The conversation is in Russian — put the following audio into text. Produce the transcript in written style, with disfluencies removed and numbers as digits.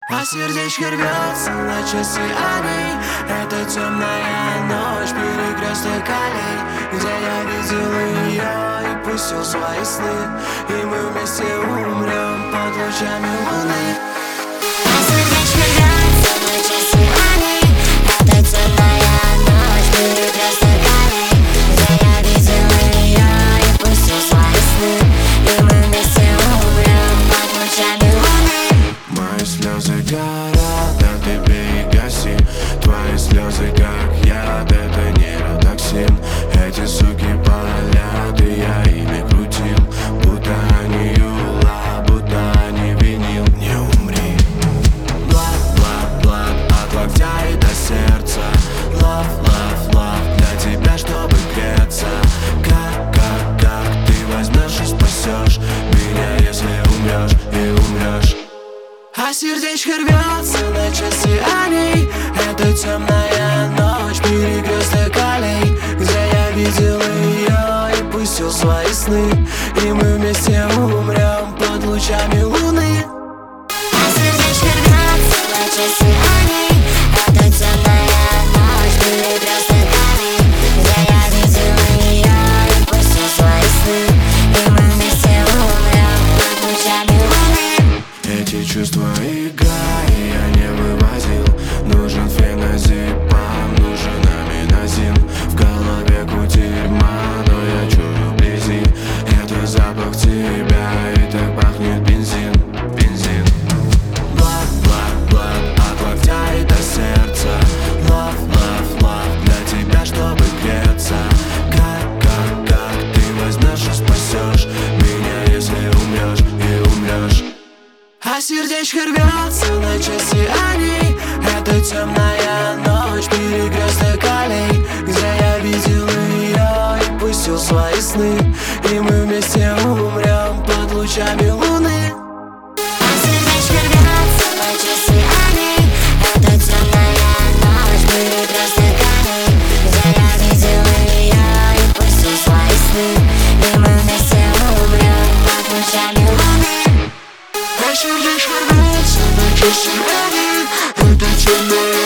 А сердечко рвется на часы аллей. Это темная ночь, перекресток аллей, где я видел ее и пустил свои сны. И мы вместе умрем под лучами луны. А сердечко рвется на часы аллей. Это темная ночь, перекресток аллей, где я видел ее и пустил свои сны. И мы вместе умрем под лучами луны. Мои слезы горят, а ты бей и гаси. Твои слезы как яд, это нейротоксин. Эти суки палят, и я ими крутил, будто они юла, будто они винил. Не умри. Блад, блад, блад, от локтя и до сердца. Love, love, love, для тебя, чтобы греться. Как ты возьмешь и спасешь меня, если умрешь и умрешь. А сердечко рвется на часы аллей. Это темная ночь, перекресток аллей, где я видел ее и пустил свои сны. И мы вместе умрем под лучами луны. А сердечко рвется на часы аллей. Это темная ночь, перекресток аллей, где я видел ее и пустил свои сны. И мы вместе умрем под лучами луны. Эти чувства игра, и я не вывозил. Нужен феназепам, нужен аминозин. В голове кутерьма, но я чую вблизи. Это запах тебя, и так пахнет бензин, бензин. Блад, блад, блад, от локтя и до сердца. Love, love, love, для тебя, чтобы греться. Как ты возьмешь и спасешь меня, если умрешь и умрешь. А сердечко рвется на часы аллей. Это темная ночь, перекресток аллей, где я видел ее и пустил свои сны. И мы вместе умрем под лучами луны. А сердечко рвется на часы аллей. Это темная ночь, перекресток аллей, где я видел ее и пустил свои сны. И мы вместе умрем под лучами луны. А сердечко рвется на часы аллей. Это темная